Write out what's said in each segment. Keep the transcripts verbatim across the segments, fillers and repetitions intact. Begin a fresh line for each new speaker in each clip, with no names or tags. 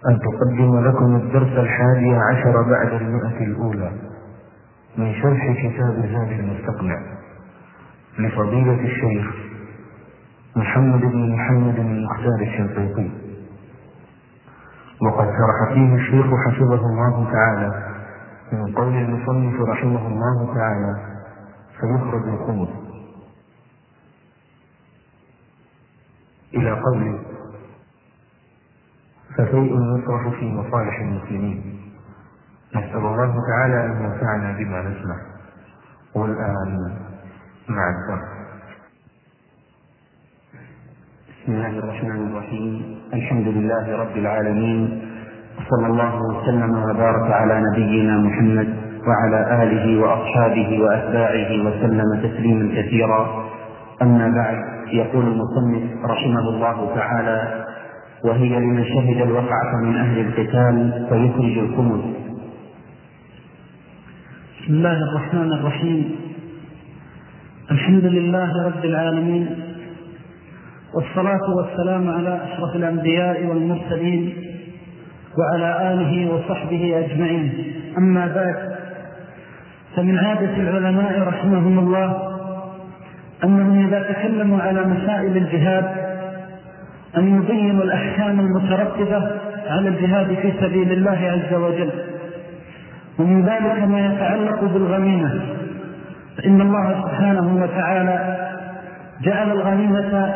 أن تقدم لكم الدرس الحادي عشر بعد المئة الأولى من شرح كتاب زاد المستقنع لفضيلة الشيخ محمد بن محمد المختار الشنقيطي، وقد شرح فيه الشيخ حفظه الله تعالى من قول المصنف رحمه الله تعالى: فيخرج الخمس، إلى قوله: فشيء يصرف في مصالح المسلمين. نسأل الله تعالى أن ينفعنا بما نسمع. والآن مع الدرس.
بسم الله الرحمن الرحيم. الحمد لله رب العالمين، صلى الله وسلم وبارك على نبينا محمد وعلى آله وأصحابه وأتباعه وسلم تسليما كثيرا. أما بعد، يقول المصنف رحمه الله تعالى: وهي لمن شهد الوقعة من أهل القتال فيخرج الخمس.
بسم الله الرحمن الرحيم. الحمد لله رب العالمين، والصلاة والسلام على أشرف الأنبياء والمرسلين وعلى آله وصحبه أجمعين. أما بعد، فمن عادة العلماء رحمهم الله أنهم إذا تكلموا على مسائل الجهاد أن يبينوا الأحكام المترتبة على الجهاد في سبيل الله عز وجل، ومن ذلك ما يتعلق بالغنيمة، فإن الله سبحانه وتعالى جعل الغنيمة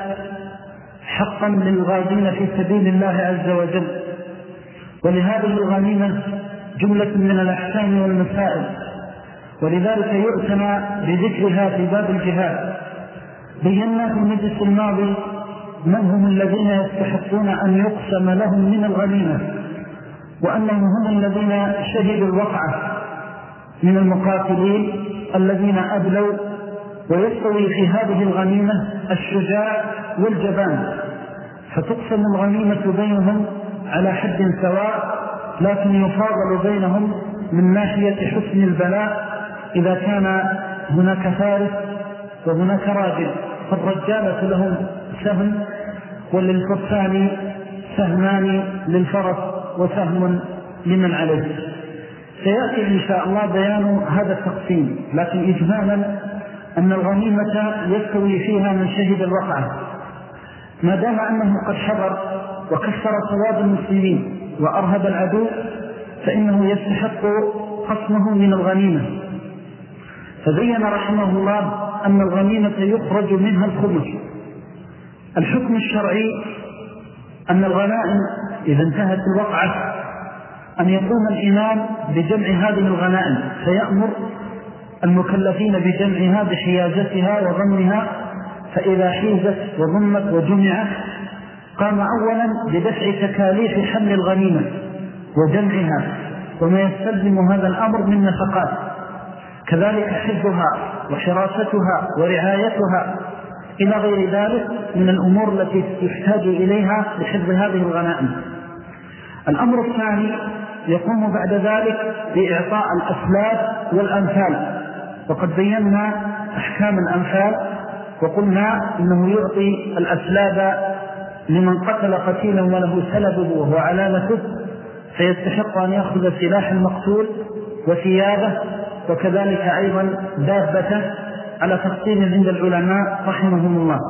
حقا للغازين في سبيل الله عز وجل، ولهذه الغنيمة جملة من الأحكام والمسائل، ولذلك يؤتنى بذكرها في باب الجهاد. بينا في المجلس الماضي من هم الذين يستحقون أن يقسم لهم من الغنيمة، وأنهم هم الذين شهدوا الوقعة من المقاتلين الذين أبلوا، ويستوي في هذه الغنيمة الشجاع والجبان، فتقسم الغنيمة بينهم على حد سواء، لكن يفاضل بينهم من ناحية حسن البلاء إذا كان هناك فارس وهناك راجل، فالرجالة لهم سهم، وللفرسان سهمان للفرس وسهم لمن عليه. سيأتي إن شاء الله بيان هذا التقسيم، لكن إجمالا أن الغنيمة يستوي فيها من شهد الوقعة، ما دام أنه قد حضر وكسر صواب المسلمين وأرهب العدو، فإنه يستحق قسمه من الغنيمة. فبين رحمه الله أن الغنيمة يخرج منها الخمس. الحكم الشرعي أن الغنائم إذا انتهت الوقعة أن يقوم الإمام بجمع هذه الغنائم، فيأمر المكلفين بجمعها بحيازتها وضمها، فإذا حيزت وضمت وجمعت قام أولا بدفع تكاليف حمل الغنيمة وجمعها وما يستلزم هذا الأمر من نفقات، كذلك حفظها وحراستها ورعايتها إلى غير ذلك من الأمور التي يحتاج إليها لحفظ هذه الغنائم. الأمر الثاني يقوم بعد ذلك بإعطاء الأسلاب والأنفال، وقد بينا أحكام الأنفال وقلنا إنه يعطي الأسلاب لمن قتل قتيلا وله سلبه وهو علامته، فيستحق أن يأخذ سلاح المقتول وثيابه، وكذلك أيضا دابته، على تفصيل عند العلماء رحمهم الله.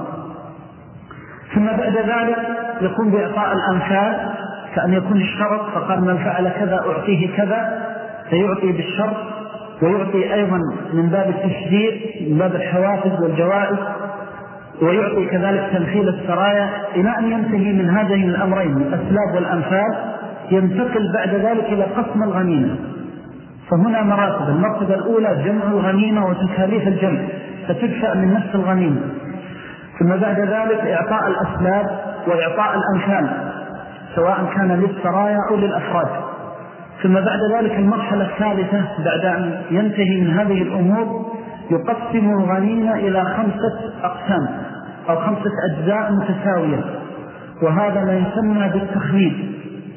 ثم بعد ذلك يقوم بإعطاء الأنفال، كأن يكون الشرط، فقال من فعل كذا أعطيه كذا، فيعطي بالشرط، ويعطي أيضا من باب التشجير من باب الحوافز والجوائز، ويعطي كذلك تمثيل السرايا، إلى أن ينتهي من هذين الأمرين الأسلاب والأنفال. ينتقل بعد ذلك إلى قسم الغنيمة، فهنا مراتب. المرتبة الأولى جمع الغنيمة وتكاليف الجمع، فتدفع من نفس الغنيمة. ثم بعد ذلك إعطاء الأسلاب وإعطاء الأنفال، سواء كان للسرايا أو للأفراد. ثم بعد ذلك المرحلة الثالثة بعد أن ينتهي من هذه الأمور يقسم الغنيمة إلى خمسة أقسام أو خمسة أجزاء متساوية، وهذا ما يسمى بالتخميس.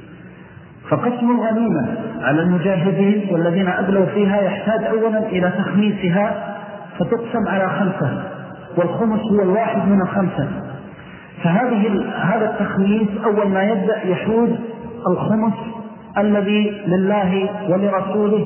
فقسم الغنيمة على المجاهدين والذين أبلوا فيها يحتاج أولا إلى تخميسها، فتقسم على خمسة، والخمس هو الواحد من الخمسة. فهذه هذا التخميس أول ما يبدأ يحوز الخمس الذي لله ولرسوله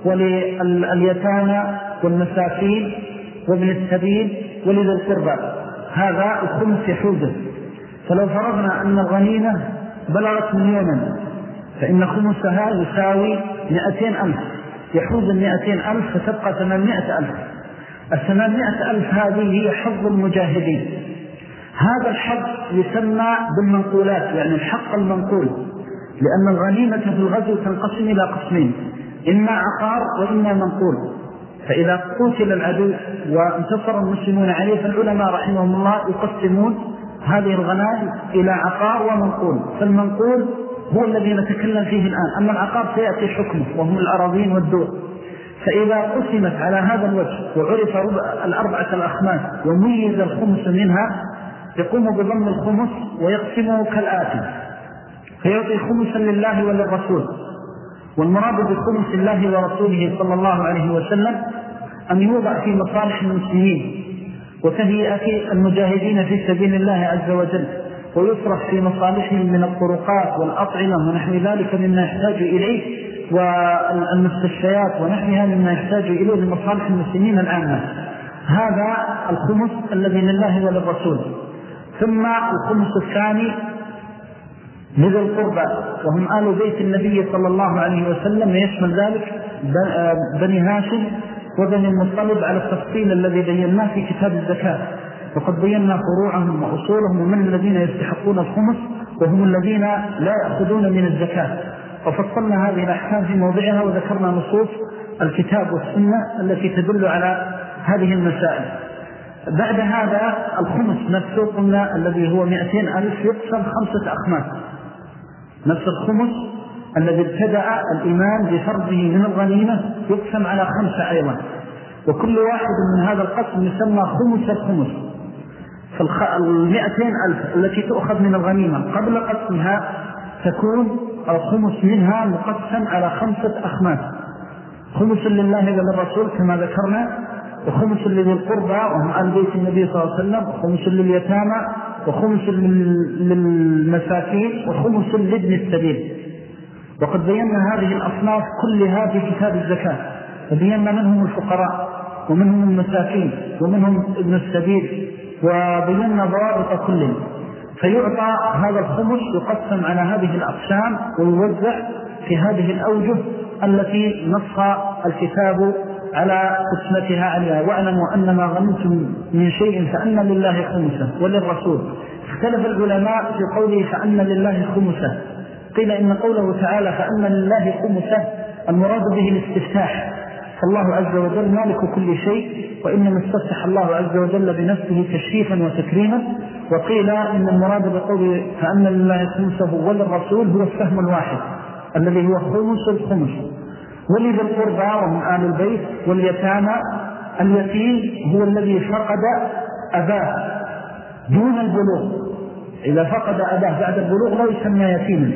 ولليتامى والمساكين وابن السبيل ولذي القربى. هذا الخمس يحوزه. فلو فرضنا أن الغنيمة بلغت مليونا فإن خمسها يساوي مئتين ألف، يحوز المئتين ألف فتبقى ثمانمائة ألف. الثمانمائة ألف هذه هي حظ المجاهدين. هذا الحظ يسمى بالمنقولات، يعني الحق المنقول، لأن الغنيمة في الغزو تنقسم إلى قسمين، إما عقار وإما منقول. فإذا قتل العدو وانتصر المسلمون عليه فالعلماء رحمهم الله يقسمون هذه الغنائم إلى عقار ومنقول. فالمنقول هو الذي نتكلم فيه الآن، أما العقار سيأتي حكمه وهم الأراضين والدور. فإذا قسمت على هذا الوجه وعرف الأربعة الأخماس وميز الخمس منها، يقوم بضم الخمس ويقسمه كالآتي: فيعطي خمسا لله وللرسول. والمراد بخمس الله ورسوله صلى الله عليه وسلم أن يوضع في مصالح المسلمين وتهيئة المجاهدين في سبيل الله عز وجل، ويصرف في مصالحهم من الطرقات والأطعمة ونحو ذلك مما يحتاج إليه، والمستشفيات ونحوها مما يحتاج إليه لمصالح المسلمين العامة. هذا الخمس الذي لله وللرسول. ثم الخمس الثاني لذي القربى وهم آل بيت النبي صلى الله عليه وسلم، يشمل ذلك بني هاشم وبني المطلب على التفصيل الذي بيناه في كتاب الزكاة. وقد بينا فروعهم وأصولهم ومن الذين يستحقون الخمس وهم الذين لا يأخذون من الزكاة، وفصلنا هذه الأحكام في موضعها وذكرنا نصوص الكتاب والسنة التي تدل على هذه المسائل. بعد هذا الخمس نفسه قلنا الذي هو مئتين ألف يقسم خمسة أخماس. نفس الخمس الذي ابتدأ الإمام بفرضه من الغنيمة يقسم على خمسة أيضا، وكل واحد من هذا القسم يسمى خمس الخمس. فالمئتين ألف التي تؤخذ من الغنيمة قبل قسمها تكون الخمس منها مقسم على خمسة أخماس: خمس لله وللرسول كما ذكرنا، وخمس لذي القربى وهم آل بيت النبي صلى الله عليه وسلم، وخمس لليتامى، وخمس للمساكين، وخمس لابن السبيل. وقد بينا هذه الأصناف كلها في كتاب الزكاة، وبينا منهم الفقراء ومنهم المساكين ومنهم ابن السبيل، وبينا ضوابط كلهم. فيعطى هذا الخمس يقسم على هذه الأقسام ويوزع في هذه الأوجه التي نص الكتاب على قسمتها عليها. واعلموا أن ما غنمتم من شيء فأن لله خمسه وللرسول. اختلف العلماء في قوله فأن لله خمسه. قيل إن قوله تعالى فأن لله خمسه المراد به الاستفتاح، فالله عز وجل مالك كل شيء، وإنما استفتح الله عز وجل بنفسه تشريفا وتكريما. وقيل إن المراد بقوله فأن لله خمسه وللرسول هو السهم الواحد الذي هو خمس الخمس. ولذي القربى ومن آل البيت واليتامى، اليتيم هو الذي فقد أباه دون البلوغ. إذا فقد أباه بعد البلوغ لا يسمى يتيما.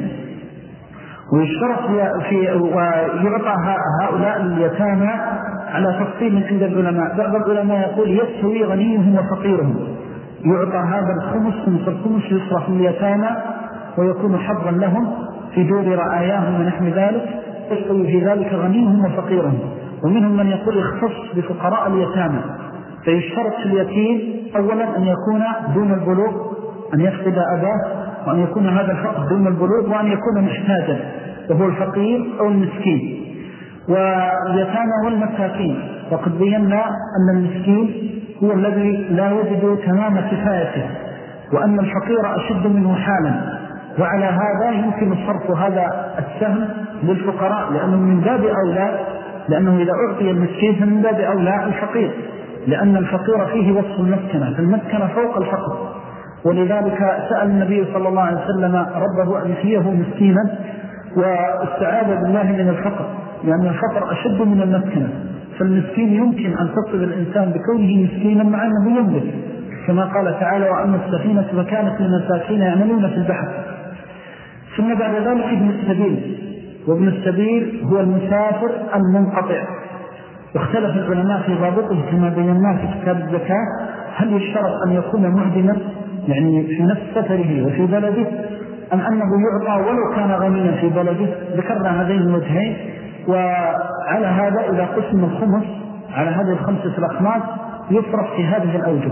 ويشترط في ويعطى هؤلاء اليتامى على تفصيل عند العلماء. بعض العلماء يقول يستوي غنيهم وفقيرهم، يعطى هذا الخمس خمس الخمس يصرف اليتامى ويكون حظا لهم في دور رعاياهم ونحو ذلك، يستوي في ذلك غنيهم وفقيرهم. ومنهم من يقول يختص بفقراء اليتامى، فيشترط في اليتيم أولا أن يكون دون البلوغ، أن يفقد أباه، وأن يكون هذا الفقد دون البلوغ، وأن يكون محتاجا وهو الفقير أو المسكين. واليتامى والمساكين وقد بينا أن المسكين هو الذي لا يجد تمام كفايته، وأن الفقير أشد منه حالا. وعلى هذا يمكن صرف هذا السهم للفقراء، لأنه من باب أولى، لأنه إذا أعطي المسكين فمن باب أولى الفقير، لأن الفقير فيه وصف المسكنة، فالمسكنة فوق الفقر. ولذلك سأل النبي صلى الله عليه وسلم ربه أن يحييه مسكينا واستعاذ بالله من الفقر، لأن الفقر أشد من المسكنة. فالمسكين يمكن أن تصل الإنسان بكونه مسكينا مع أنه يملك، كما قال تعالى وأما السفينة فكانت للمساكين يعملون في البحر. ثم بعد ذلك ابن السبيل، وابن السبيل هو المسافر المنقطع. واختلف العلماء في ضابطه كما بيناه في كتاب الزكاة، هل يشترط أن يكون معدما يعني في نفس سفره وفي بلده، أم أنه يعطى ولو كان غنيا في بلده؟ ذكرنا هذين الوجهين. وعلى هذا إذا قسم الخمس على هذه الخمسة الأخماس يصرف في هذه الأوجه.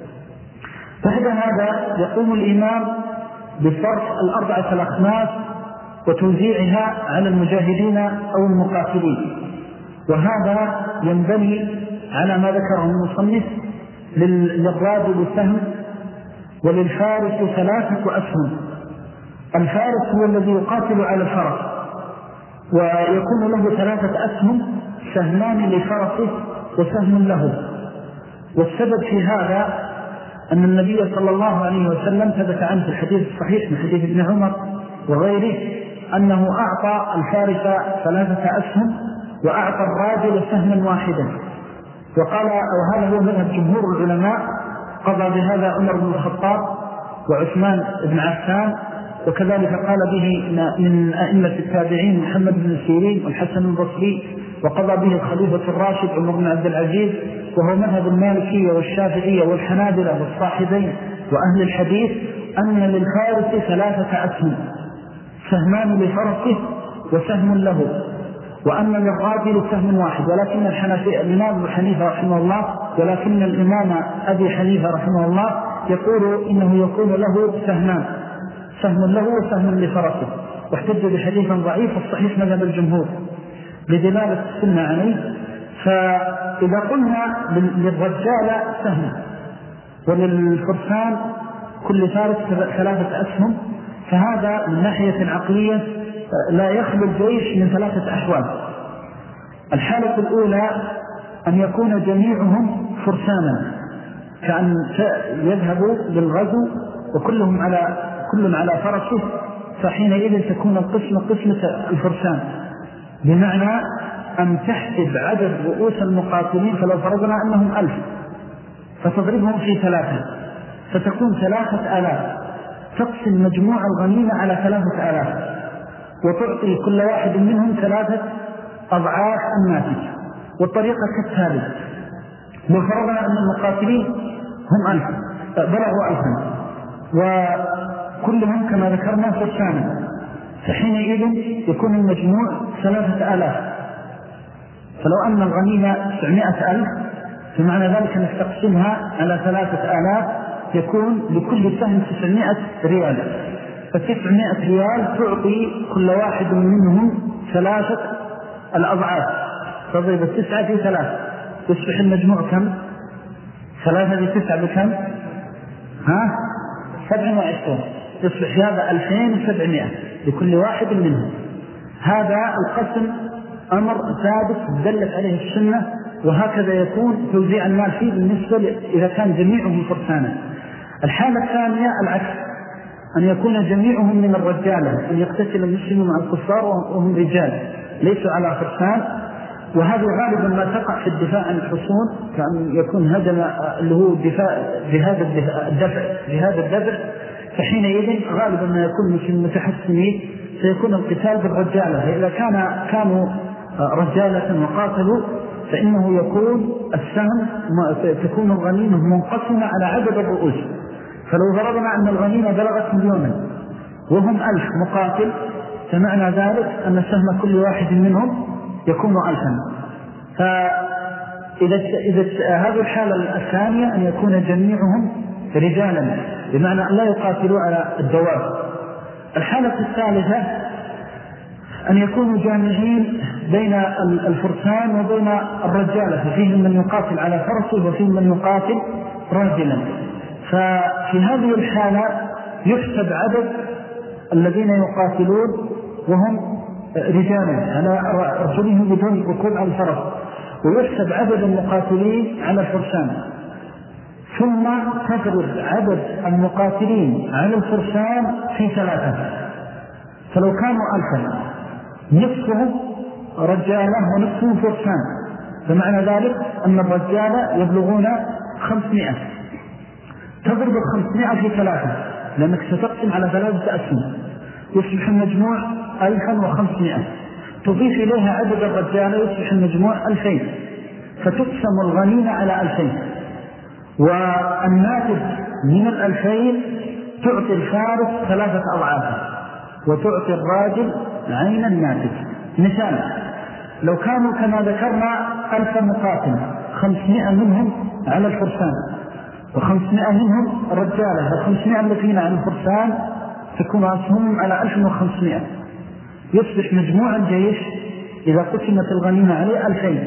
بعد هذا يقوم الإمام بصرف الأربعة الأخماس وتوزيعها على المجاهدين أو المقاتلين، وهذا ينبني على ما ذكره المصنف: للراجل سهم وللفارس ثلاثة أسهم. الفارس هو الذي يقاتل على الفرس ويكون له ثلاثة أسهم، سهمان لفرسه وسهم له. والسبب في هذا أن النبي صلى الله عليه وسلم ثبت عنه في الحديث الصحيح من حديث ابن عمر وغيره أنه أعطى الفارس ثلاثة أسهم وأعطى الراجل سهما واحدا. وقال، وهذا هو مذهب جمهور العلماء، قضى بهذا عمر بن الخطاب وعثمان بن عفان، وكذلك قال به من أئمة التابعين محمد بن سيرين والحسن البصري، وقضى به الخليفة الراشد عمر بن عبد العزيز، وهو مذهب المالكية والشافعية والحنابلة والصاحبين وأهل الحديث، أن للفارس ثلاثة أسهم، سهمان لفرسه وسهم له، وأن للراجل سهم واحد. ولكن الإمام أبو حنيفة رحمه الله ولكن الإمام أبي حنيفة رحمه الله يقول إنه يكون له سهمان، سهم له وسهم لفرسه، واحتج بحديث ضعيف الصحيح مذهب الجمهور لدلالة السنة عليه. فإذا قلنا للرجال سهم وللفرسان كل فارس ثلاثة أسهم، فهذا من ناحية عقلية لا يخلو الجيش من ثلاثة أحوال. الحالة الأولى أن يكون جميعهم فرسانا، كأن يذهبوا للغزو وكلهم على كل على فرسه، فحينئذ تكون القسمة قسمة الفرسان، بمعنى أن تحسب عدد رؤوس المقاتلين، فلو فرضنا أنهم ألف فتضربهم في ثلاثة فتكون ثلاثة آلاف، تقسم مجموع الغنيمة على ثلاثة آلاف وتعطي كل واحد منهم ثلاثة أضعاف الناتج. والطريقة كالتالي: لو فرضنا أن المقاتلين هم ألف بلغوا ألفا وكلهم كما ذكرنا فرسانا، فحينئذ يكون المجموع ثلاثة آلاف. فلو أن الغنيمة تسعمائة ألف فمعنى ذلك أن تقسمها على ثلاثة آلاف يكون لكل سهم تسعمائة ريال، فتسعمائة ريال تعطي كل واحد منهم ثلاثة الأضعاف، تضرب التسعة في ثلاثة يصبح المجموع كم؟ ثلاثة في تسعة بكم؟ ها؟ سبع وعشرون، يصبح هذا ألفين وسبعمائة لكل واحد منهم. هذا القسم أمر ثابت دلت عليه السنة، وهكذا يكون توزيع المال فيه بالنسبة إذا كان جميعهم فرسانا. الحالة الثانية العكس، أن يكون جميعهم من الرجالة، أن يقتتل المسلمون مع الكفار وهم رجال ليسوا على فرسان، وهذا غالبا ما تقع في الدفاع عن الحصون، كأن يكون هدم اللي هو الدفاع بهذا الدفع بهذا الدفع فحينئذ غالبا ما يكون مسلم متحسنين سيكون القتال بالرجالة. إذا كان كانوا رجالة وقاتلوا فإنه يكون السهم تكون الغنيمة منقسمة على عدد الرؤوس. فلو ضربنا أن الغنيمة بلغت مليونا وهم ألف مقاتل، فمعنى ذلك أن سهم كل واحد منهم يكون ألفا. فإذا إذا هذه الحالة الثانية أن يكون جميعهم رجالا، بمعنى أن لا يقاتلوا على الدواب. الحالة الثالثة أن يكونوا جامعين بين الفرسان وبين الرجالة، ففيهم من يقاتل على فرسه وفيهم من يقاتل راجلا. ففي هذه الحالة يحسب عدد الذين يقاتلون وهم رجالا على رسولهم بدون ركوب على الفرس، ويحسب عدد المقاتلين على الفرسان، ثم تفرض عدد المقاتلين على الفرسان في ثلاثة. فلو كانوا ألفا نصفهم رجالة ونصفهم فرسان، فمعنى ذلك أن الرجالة يبلغون خمسمائة، تضرب الخمسمائة في ثلاثة لأنك ستقسم على ثلاثة أسهم، يصبح المجموع ألفا وخمسمائة، تضيف إليها عدد الرجالة يصبح المجموع ألفين، فتقسم الغنيمة على ألفين، والناتج من الألفين تعطي الفارس ثلاثة أضعافه وتعطي الراجل عين الناتج. مثال: لو كانوا كما ذكرنا ألف مقاتل، خمسمائة منهم على الفرسان وخمسمائة منهم رجالة، وخمسمائة الذين على الفرسان تكون أسهمهم على ألف وخمسمائة، يصبح مجموع الجيش إذا قسمت الغنيمة عليه ألفين.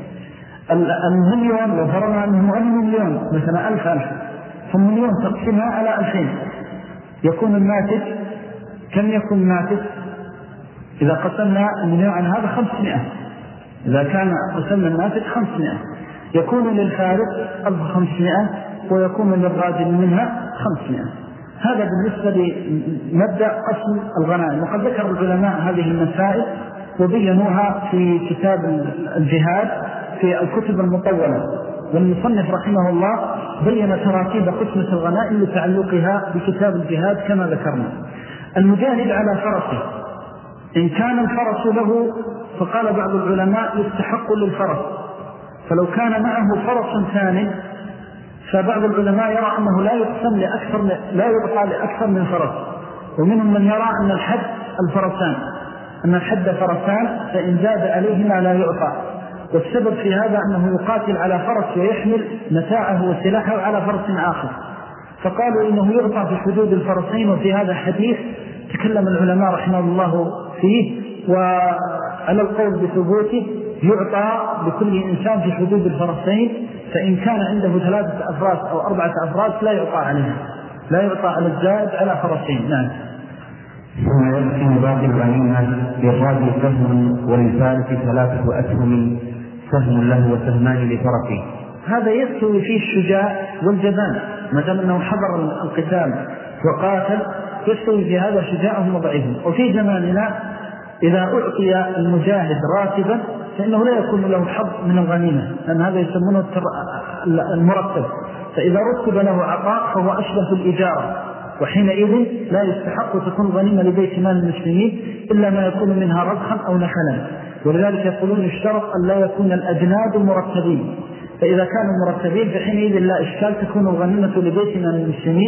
المليون لو فرضنا أنه مليون مثلا ألف ألف، فالمليون تقسمها على ألفين، يكون الناتج كم يكون الناتج؟ إذا قسمنا المليون عن هذا خمسمائة، إذا كان قسمنا الناتج خمسمائة، يكون للفارس ألف وخمسمائة ويكون للراجل منها خمسمائة. هذا بالنسبة لمبدأ قسم الغنائم. وقد ذكر العلماء هذه المسائل وبينوها في كتاب الجهاد في الكتب المطولة، والمصنف رحمه الله بين تراكيب قسمة الغنائم لتعلقها بكتاب الجهاد كما ذكرنا. المجاهد على فرسه، إن كان الفرس له، فقال بعض العلماء يستحق للفرس، فلو كان معه فرس ثاني فبعض العلماء يرى أنه لا يقسم لأكثر، لا يعطى لأكثر من فرس، ومنهم من يرى أن الحد الفرسان، أن الحد فرسان، فإن زاد عليهما لا يعطى. والسبب في هذا أنه يقاتل على فرس ويحمل متاعه وسلاحه على فرس آخر، فقالوا إنه يعطى في حدود الفرسين. وفي هذا حديث تكلم العلماء رحمه الله فيه، وعلى القول بثبوته يعطى لكل إنسان في حدود الفرسين، فإن كان عنده ثلاثة أفراس أو أربعة أفراس لا يعطى عليها، لا يعطى على الزائد على فرسين. نعم.
ثم يقسم باقي الغنيمة للراجل سهم وللفارس ثلاثة أسهم، سهم له وسهمان لفرسه.
هذا يستوي فيه الشجاع والجبان، ما دام أنه حضر القتال وقاتل، يستوي في هذا شجاعهم وضعيفهم. وفي زماننا إذا أعطي المجاهد راتبا فإنه لا يكون له حظ من الغنيمة، لأن هذا يسمونه المرتب، فإذا رتب له عطاء فهو أشبه الإجارة، وحينئذ لا يستحق تكون غنيمة لبيت مال المسلمين إلا ما يكون منها رضخا أو نخلا. ولذلك يقولون يشترط أن لا يكون الأجناد مرتبين، فإذا كانوا مرتبين فحينئذ لا إشكال تكون الغنيمة لبيت مال المسلمين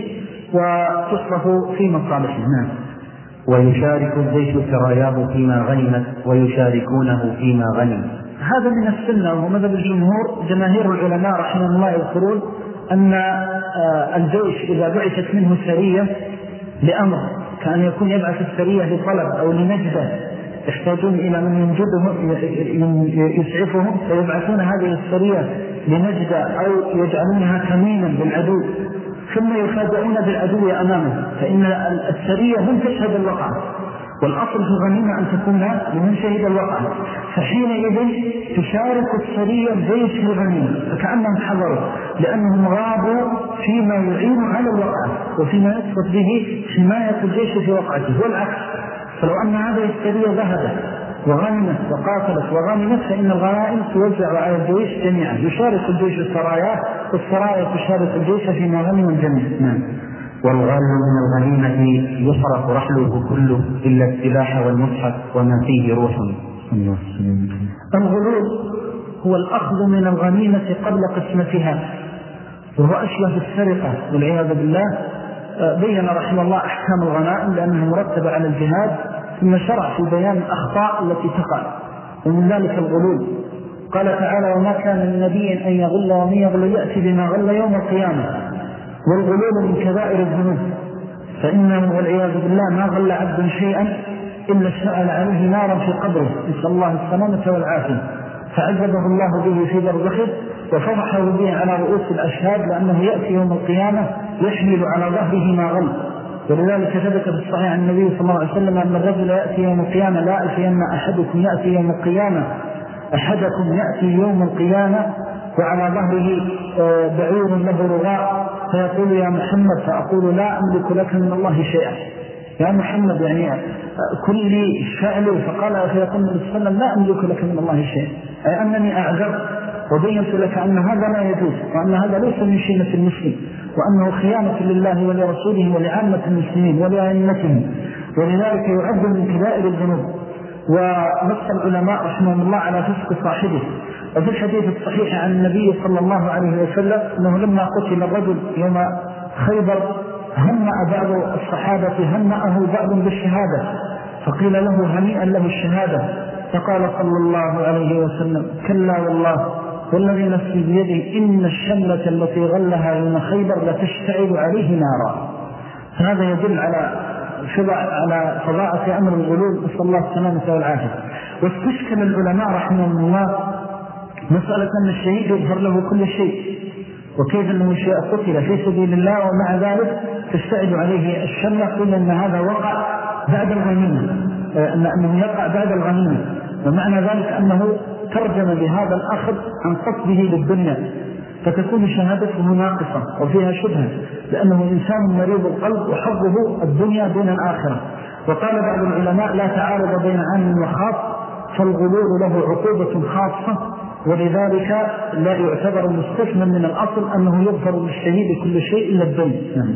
وتصرف في مصالحهم.
ويشارك الجيش سراياه فيما غنمت ويشاركونه فيما غنم.
هذا من السنة، وهو مذهب الجمهور. جماهير العلماء رحمه الله يذكرون أن الجيش إذا بعثت منه سرية لأمر، كان يكون يبعث السرية لطلب أو لنجدة يحتاجون إلى من ينجدهم يسعفهم، فيبعثون هذه السرية لنجدة أو يجعلونها كمينا للعدو، ثم يفاجئون بالعدو أمامه، فإن السرية هم تشهد الوقعة، والأصل في الغنيمة أن تكون لمن شهد الوقعة، فحينئذ تشارك السرية الجيش في الغنيمة، فكأنهم حضروا لأنهم غابوا فيما يعين على الوقعة وفيما يثبت به حماية الجيش في وقعته. والعكس، فلو أن هذه السرية ذهبت وغنمت وقاتلت وغنمت فإن الغنائم توزع على الجيش جميعا، يشارك الجيش السرايا والسرايا تشارك الجيش فيما غنم الجميع. نعم.
والغالب من الغنيمة يصرف رحله كله إلا السلاح والمصحف وما فيه روح.
الغلول هو الأخذ من الغنيمة قبل قسمتها، وهو أشبه بالسرقة والعياذ بالله. بين رحمه الله أحكام الغنائم لأنها مرتبة على الجهاد، ثم شرع في بيان الأخطاء التي تقع، ومن ذلك الغلول. قال تعالى: وما كان للنبي أن يغل ومن يغل يأتي بما غل يوم القيامة. والغلول من كبائر الذنوب، فإنه والعياذ بالله ما غل عبد شيئا إلا سأل عليه نارا في قبره، نسأل الله السلامة والعافية، فعذبه الله به في برزخه وفضحه به على رؤوس الأشهاد، لأنه يأتي يوم القيامة يحمل على ظهره ما غل. ولذلك ثبت في الصحيح عن النبي صلى الله عليه وسلم أن الرجل يأتي يوم القيامة لا ألفين أحدكم يأتي يوم القيامة أحدكم يأتي يوم القيامة وعلى ظهره بعير له رغاء، فيقول: يا محمد، فأقول: لا أملك لك من الله شيئا. يا محمد يعني كل فعله، فقال فيقول النبي صلى الله عليه وسلم: لا أملك لك من الله شيئا، أي أنني أعذر وبينت لك أن هذا لا يجوز، وأن هذا ليس من شيمة المسلم، وأنه خيانة لله ولرسوله ولعامة المسلمين ولأئمتهم، ولذلك يعد من كبائر الذنوب. ونص العلماء رحمهم الله على فسق صاحبه. وفي الحديث الصحيح عن النبي صلى الله عليه وسلم أنه لما قتل الرجل يوم خيبر هنأ بعض الصحابة هنأه بعض بالشهادة، فقيل له هنيئا له الشهادة، فقال صلى الله عليه وسلم كلا والله والذي نفسي بيده إن الشملة التي غلها يوم خيبر لتشتعل عليه نارا. هذا يدل على على فضاعة أمر الغلول، نسأل الله السلامة والعافية. واستشكل العلماء رحمهم الله مسألة أن الشهيد يظهر له كل شيء، وكيف أنه شيء قتل في سبيل الله ومع ذلك تشتعل عليه الشملة، قل أن هذا وقع بعد الغنيمة، أنه يقع بعد الغنيمة، ومعنى ذلك أنه ترجم بهذا الأخذ عن قصده للدنيا، فتكون شهادته ناقصة وفيها شبهة، لأنه إنسان مريض القلب وحظه الدنيا دون الآخرة. وقال بعض العلماء لا تعارض بين عام وخاص، فالغلول له عقوبة خاصة، ولذلك لا يعتبر مستثنى من الأصل أنه يغفر للشهيد كل شيء إلا الدم.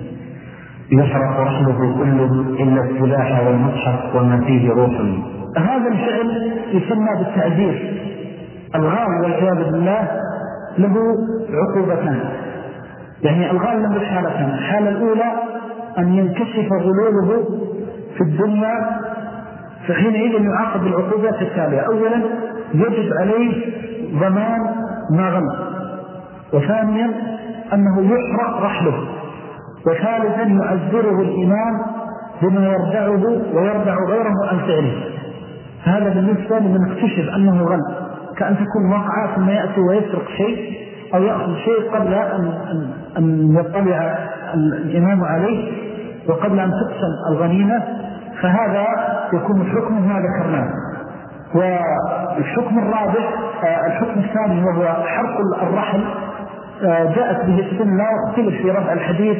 يحرق رحمه كله إلا السلاح والمصحف وما فيه روح.
هذا الفعل يسمى بالتعذير. الغال والعياذ بالله له عقوبتان، يعني الغال له حالتان. الحالة الأولى أن ينكشف غلوله في الدنيا، فحينئذ يعاقب بالعقوبات التالية: أولا يجب عليه ضمان ما غل، وثانيا أنه يحرق رحله، وثالثا يعذره الإمام بما يردعه ويردع غيره عن فعله. هذا بالنسبة لمن اكتشف أنه غل، كأن تكون وقعة ثم يأتي ويسرق شيء أو يأخذ شيء قبل أن, أن يطلع الإمام عليه وقبل أن تقسم الغنيمة، فهذا يكون الحكم ما ذكرناه. والحكم الرابع الحكم الثاني وهو حرق الرحل، جاءت به السنة واختلف في رفع الحديث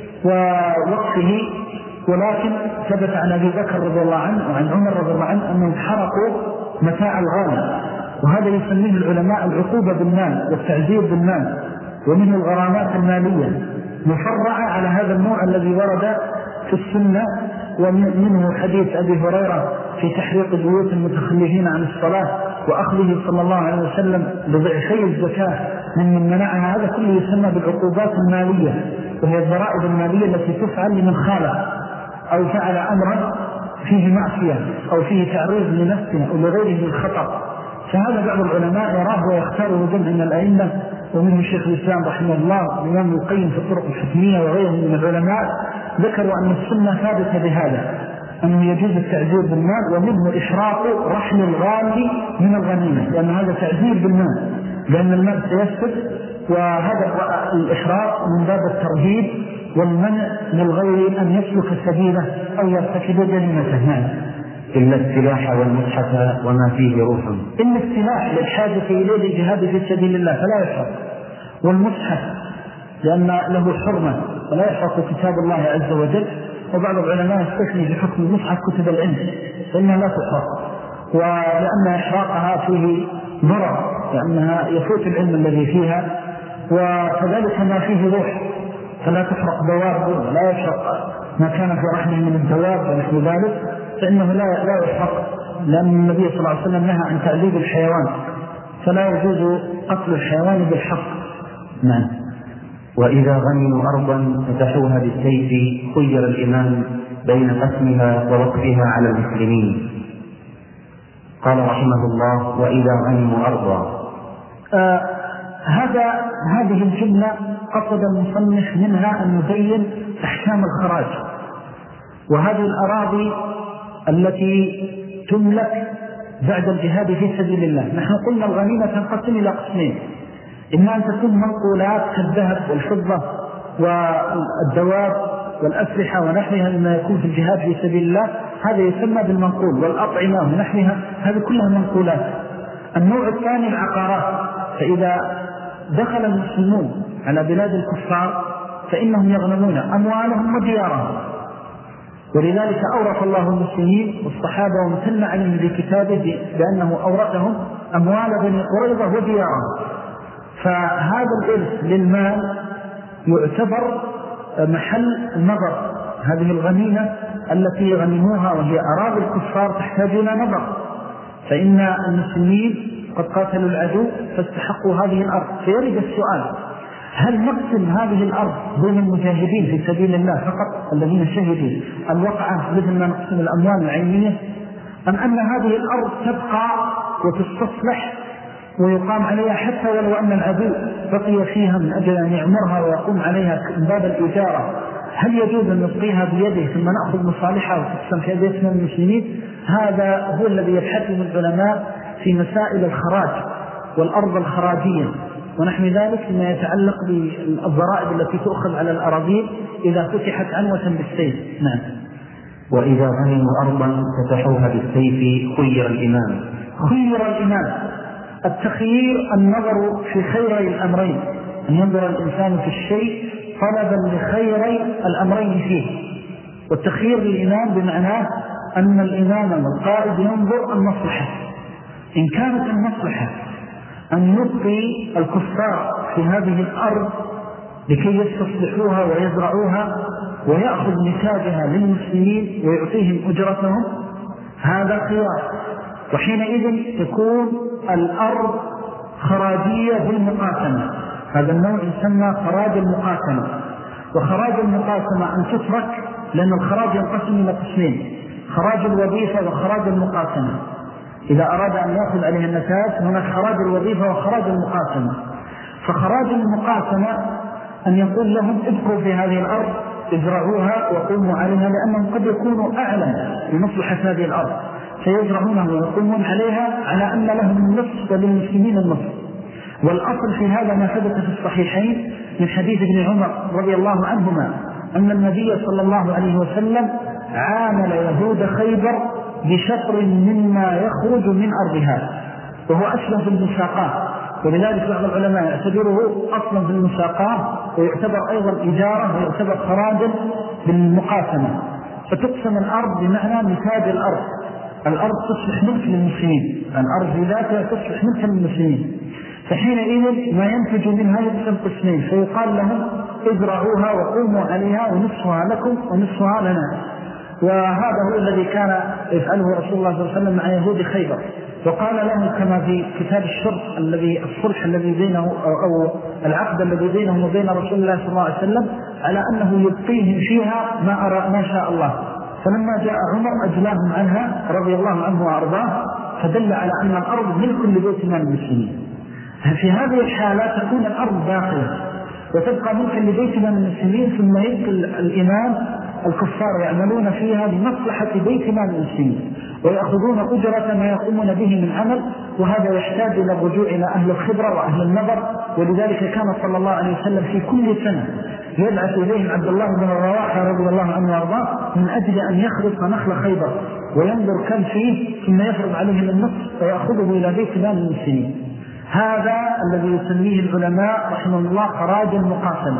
ووقفه، ولكن ثبت عن أبي بكر رضي الله عنه وعن عمر رضي الله عنه أنهم حرقوا متاع الغالب، وهذا يسميه العلماء العقوبة بالمال والتعذير بالمال، ومنه الغرامات المالية مفرعة على هذا النوع الذي ورد في السنة. ومنه حديث أبي هريرة في تحريق بيوت المتخلفين عن الصلاة وأخذه صلى الله عليه وسلم بضعفي الزكاة من من منعها. هذا كله يسمى بالعقوبات المالية، وهي الضرائب المالية التي تفعل لمن خالف أو فعل أمرا فيه معصية أو فيه تعريض لنفسه أو لغيره من الخطأ. فهذا بعض العلماء يراه ويختاره جمع من الأئمة، ومنه الشيخ الإسلام رحمه الله الإمام القيم في الطرق الحكمية وغيره من العلماء ذكروا أن السنة ثابتة بهذا، أنه يجوز التعذير بالمال، ومنه إحراق رحل الغالي من الغنيمة، لأن هذا تعذير بالمال لأن المال سيسكت، وهذا الإحراق من باب الترهيب والمنع للغير أن يسلك سبيله أو يرتكب جريمته.
إلا السلاح والمصحف وما فيه روح.
إن السلاح للحاجة إليه للجهاد في سبيل الله فلا يحرق، والمصحف لأن له حرمة ولا يحرق كتاب الله عز وجل. وبعض العلماء يستثني في حكم المصحف كتب العلم فإنها لا تحرق، ولأن إحراقها فيه ضرر، لأنها يفوت العلم الذي فيها، وكذلك ما فيه روح فلا تحرق دواب ولا يحرق ما كان في رحمه من الدواب ونحو ذلك، فإنه لا لا يحرق، لأن النبي صلى الله عليه وسلم نهى عن تعذيب الحيوان، فلا يجوز قتل الحيوان بالحق.
نعم. وإذا غنموا أرضا فتحوها بالسيف خير الإمام بين قسمها ووقفها على المسلمين. قال رحمه الله: وإذا غنموا أرضا.
آه هذا هذه الجملة قصد المصنف منها أن يبين أحكام الخراج، وهذه الأراضي التي تملك بعد الجهاد في سبيل الله. نحن قلنا الغنيمة تنقسم إلى قسمين: إما أن تكون منقولات كالذهب والفضة والدواب والأسلحة ونحوها مما يكون في الجهاد في سبيل الله، هذا يسمى بالمنقول، والأطعمة ونحوها هذه كلها منقولات. النوع الثاني العقارات، فإذا دخل المسلمون على بلاد الكفار فإنهم يغنمون أموالهم وديارهم، ولذلك أورث الله المسلمين والصحابة ومثلنا عليهم بكتابه بأنه أورثهم أموال بني قريظة وديارهم. فهذا الإرث للمال يعتبر محل النظر. هذه الغنيمة التي غنموها وهي أراضي الكفار تحتاج إلى نظر، فإن المسلمين قد قاتلوا العدو فاستحقوا هذه الأرض. فيرد السؤال: هل نقسم هذه الأرض بين المجاهدين في سبيل الله فقط الذين شهدوا الوقعة مثل ما نقسم الأموال العينية، أم أن هذه الأرض تبقى وتستصلح ويقام عليها حتى ولو أن العدو بقي فيها من أجل أن يعمرها ويقوم عليها من باب الإجارة؟ هل يجوز أن نبقيها بيده ثم نأخذ مصالحها وتقسم في يد المسلمين؟ هذا هو الذي يبحثه العلماء في مسائل الخراج والأرض الخراجية ونحن ذلك فيما يتعلق بالضرائب التي تؤخذ على الأراضين إذا فتحت عنوة بالسيف. نعم.
وإذا غنموا أرضا فتحوها بالسيف خير الإمام.
خير الإمام. التخيير النظر في خيري الأمرين، أن ينظر الإنسان في الشيء طلبا لخيري الأمرين فيه. والتخيير للإمام بمعناه أن الإمام والقائد ينظر المصلحة. إن كانت المصلحة أن يبقي الكفار في هذه الأرض لكي يستصلحوها ويزرعوها ويأخذ نتاجها للمسلمين ويعطيهم أجرتهم، هذا خيار، وحينئذ تكون الأرض خراجية بالمقاسمة. هذا النوع يسمى خراج المقاسمة. وخراج المقاسمة أن تترك، لأن الخراج ينقسم إلى قسمين: خراج الوظيفة وخراج المقاسمة. إذا أراد أن يأخذ عليه النتاج هناك خراج الوظيفة وخراج المقاسمة. فخراج المقاسمة أن يقول لهم ابقوا في هذه الأرض ازرعوها وقوموا عليها، لأنهم قد يكونوا أعلم بمصلحة هذه الأرض فيزرعونها ويقومون عليها على أن لهم النصف وللمسلمين النصف. والأصل في هذا ما ثبت في الصحيحين من حديث ابن عمر رضي الله عنهما أن النبي صلى الله عليه وسلم عامل يهود خيبر بشطر مما يخرج من أرضها، وهو أشبه بالمساقات، ولذلك بعض العلماء يعتبره أصلا في المساقات ويعتبر أيضا إجارة ويعتبر خراجا بالمقاسمة. فتقسم الأرض بمعنى نتاج الأرض. الأرض تصبح ملك للمسلمين، الأرض بذاتها تصبح ملك للمسلمين، فحينئذ ما ينتج منها يقسم قسمين، فيقال لهم ازرعوها وقوموا عليها ونصفها لكم ونصفها لنا. وهذا هو الذي كان يفعله رسول الله صلى الله عليه وسلم مع يهود خيبر. وقال لهم كما في كتاب الشرط الذي الصلح الذي بينه أو العقد الذي بينه وبين رسول الله صلى الله عليه وسلم على أنه يبقيهم فيها ما أرى ما شاء الله. فلما جاء عمر أجلاهم عنها رضي الله عنه وأرضاه، فدل على أن الأرض ملك لبيت مال المسلمين. في هذه الحالة تكون الأرض داخلة وتبقى ملكا لبيت مال المسلمين، ثم يبقى الإمام الكفار يعملون فيها بمصلحة بيت مال المسلمين ويأخذون أجرة ما يقومون به من عمل. وهذا يحتاج إلى الرجوع إلى أهل الخبرة وأهل النظر. ولذلك كان صلى الله عليه وسلم في كل سنة يبعث إليهم عبد الله بن رواحة رضي الله عنه وارضاه من أجل أن يخلق نخل خيبر وينظر كم فيه ثم يفرض عليهم النصف ويأخذه إلى بيت مال المسلمين. هذا الذي يسميه العلماء رحمه الله خراج المقاسمة.